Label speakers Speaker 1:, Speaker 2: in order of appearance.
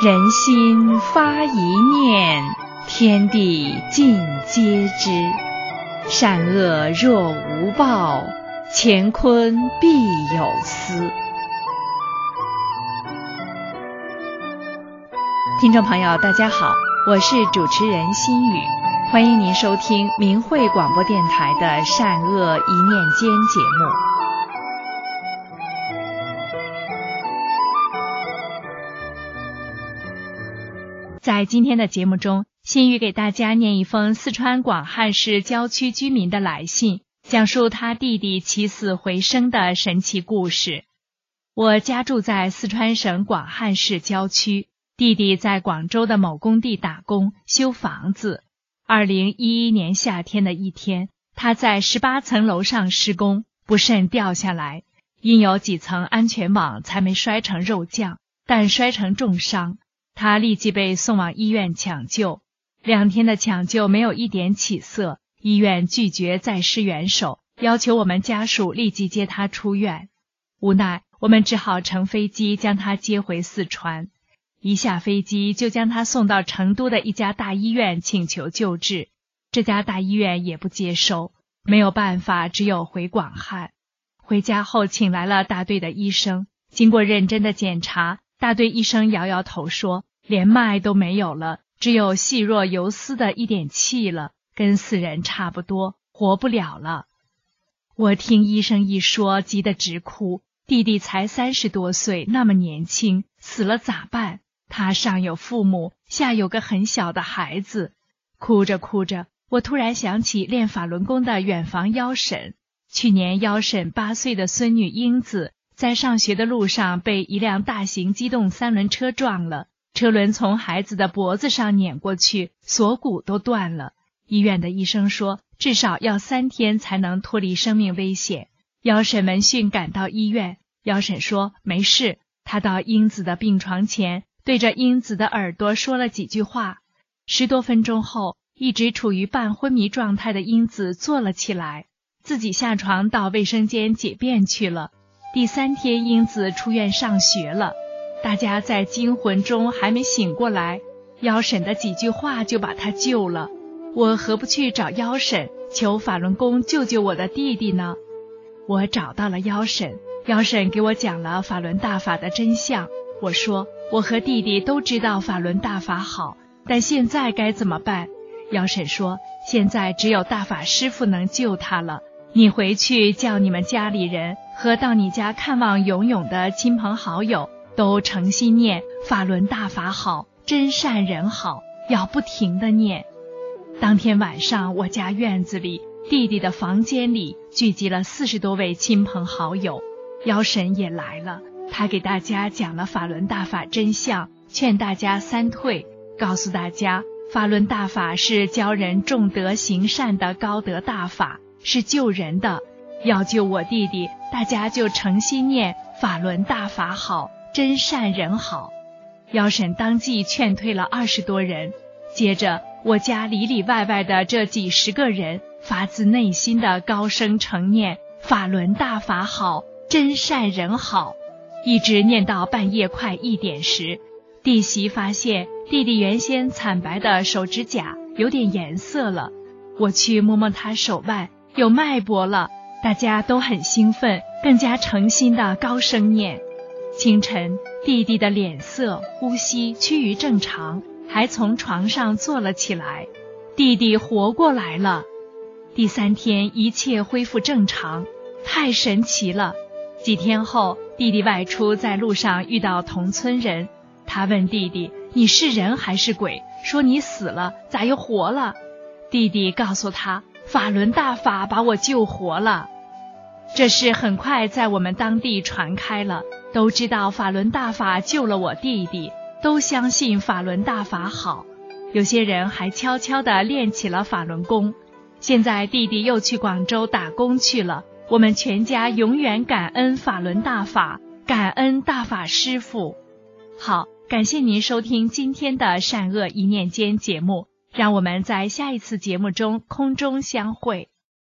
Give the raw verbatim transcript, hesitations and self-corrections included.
Speaker 1: 人心发一念，天地尽皆知。善恶若无报，乾坤必有私。听众朋友大家好，我是主持人心雨，欢迎您收听明慧广播电台的善恶一念间节目。在今天的节目中，心雨给大家念一封四川广汉市郊区居民的来信，讲述他弟弟起死回生的神奇故事。我家住在四川省广汉市郊区，弟弟在广州的某工地打工修房子。二零一一年夏天的一天，他在十八层楼上施工，不慎掉下来，因有几层安全网才没摔成肉酱，但摔成重伤。他立即被送往医院抢救，两天的抢救没有一点起色，医院拒绝再施援手，要求我们家属立即接他出院。无奈我们只好乘飞机将他接回四川，一下飞机就将他送到成都的一家大医院请求救治，这家大医院也不接收，没有办法，只有回广汉。回家后请来了大队的医生，经过认真的检查，大队医生摇摇头说，连脉都没有了，只有细若游丝的一点气了，跟死人差不多，活不了了。我听医生一说，急得直哭，弟弟才三十多岁，那么年轻，死了咋办？他上有父母，下有个很小的孩子。哭着哭着，我突然想起练法轮功的远房幺婶。去年幺婶八岁的孙女英子在上学的路上被一辆大型机动三轮车撞了，车轮从孩子的脖子上碾过去，锁骨都断了。医院的医生说，至少要三天才能脱离生命危险。幺婶闻讯赶到医院，幺婶说没事，她到英子的病床前，对着英子的耳朵说了几句话。十多分钟后，一直处于半昏迷状态的英子坐了起来，自己下床到卫生间解便去了。第三天，英子出院上学了。大家在惊魂中还没醒过来，幺婶的几句话就把她救了。我何不去找幺婶，求法轮功救救我的弟弟呢？我找到了幺婶，幺婶给我讲了法轮大法的真相。我说，我和弟弟都知道法轮大法好，但现在该怎么办？幺婶说，现在只有大法师父能救他了。你回去叫你们家里人和到你家看望勇勇的亲朋好友都诚心念法轮大法好，真善人好，要不停地念。当天晚上，我家院子里，弟弟的房间里聚集了四十多位亲朋好友，幺婶也来了。他给大家讲了法轮大法真相，劝大家三退，告诉大家法轮大法是教人重德行善的高德大法，是救人的。要救我弟弟，大家就诚心念法轮大法好，真善人好。幺婶当即劝退了二十多人。接着我家里里外外的这几十个人发自内心的高声承念法轮大法好，真善人好，一直念到半夜快一点时，弟媳发现弟弟原先惨白的手指甲有点颜色了。我去摸摸他手腕，有脉搏了，大家都很兴奋，更加诚心的高声念。清晨，弟弟的脸色、呼吸趋于正常，还从床上坐了起来。弟弟活过来了。第三天，一切恢复正常，太神奇了。几天后，弟弟外出，在路上遇到同村人，他问弟弟，你是人还是鬼？说你死了，咋又活了？弟弟告诉他，法轮大法把我救活了。这事很快在我们当地传开了，都知道法轮大法救了我弟弟，都相信法轮大法好。有些人还悄悄地练起了法轮功。现在弟弟又去广州打工去了，我们全家永远感恩法轮大法，感恩大法师父。好，感谢您收听今天的善恶一念间节目，让我们在下一次节目中空中相会。